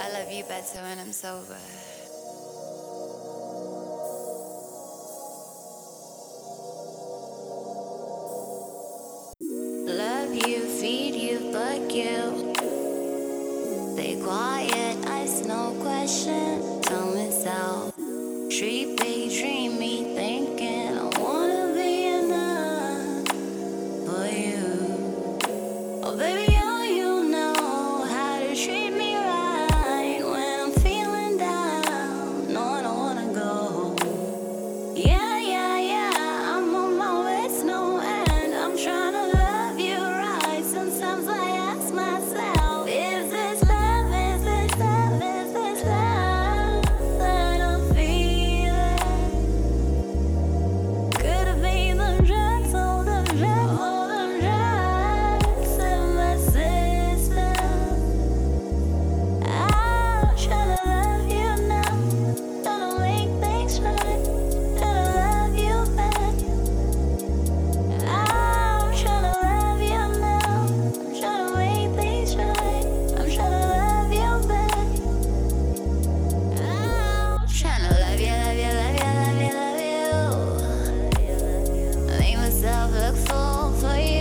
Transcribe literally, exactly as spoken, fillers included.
love you better when I'm sober. Love you, feed you, fuck you. Stay quiet, ask no question. Tell me so. Street big, dream me thinking I wanna be enough for you. Oh baby, oh you know how to treat me right when I'm feeling down. No, I don't wanna go. Yeah, yeah, yeah, I'm on my way, it's no end. I'm trying to love you right. Sometimes I ask myself, is this love, is this love, is this love that I'm feeling? Could it be the drugs, all the drugs, all the drugs in my system? I'm trying to love you now, trying to make things right, trying to love you back. I'm trying to love you now, I'm trying to make things right, I'm trying to love you back. I'm trying to love you, love you, love you, love you, love you. Make myself look full for you.